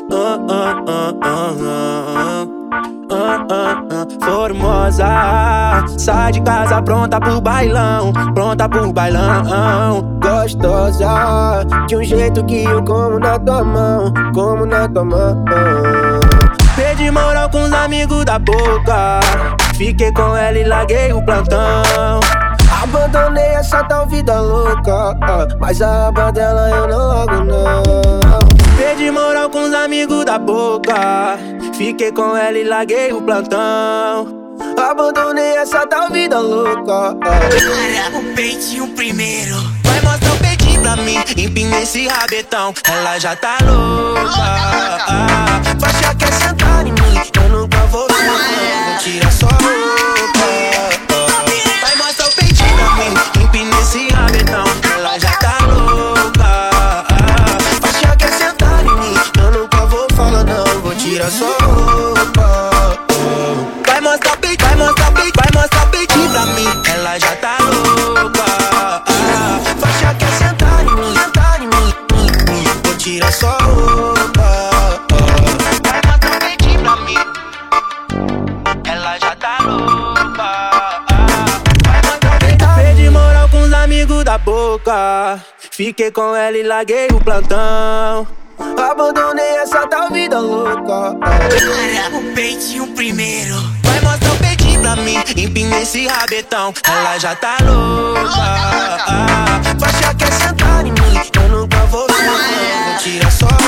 Formosa, sai de casa pronta pro bailão, pronta pro bailão. Gostosa, de um jeito que eu como na tua mão, como na tua mão. Perdi moral com os amigos da boca, fiquei com ela e larguei o plantão. Abandonei essa tal vida louca, mas a aba dela eu não largo não. Perdi moral com os amigos da boca, fiquei com ela e larguei o plantão. Abandonei essa tal vida louca. Olha o peitinho primeiro. Vai mostrar o peitinho pra mim, empina esse rabetão. Ela já tá louca. Faixa quer sentar em mim, eu nunca vou tirar sua roupa. Vai mostrar o peitinho pra mim, empina esse rabetão. Ela já tá louca. Faixa quer sentar em mim, eu nunca vou falar não, vou tirar sua roupa. Vai mostrar o peitinho, vai mostrar o peitinho pra mim. Ela já tá louca. Faixa quer sentar em mim, vou tirar sua roupa. Vai mostrar o peitinho pra mim. Ela já tá louca. Vai mostrar o peitinho. Perdi moral com os amigos da boca, fiquei com ela e larguei o plantão. Abandonei essa tal vida louca. Olha o peitinho primeiro. Vai mostrar o peitinho pra mim, empina esse rabetão. Ela já tá louca. Faixa quer sentar em mim, eu nunca vou tirar só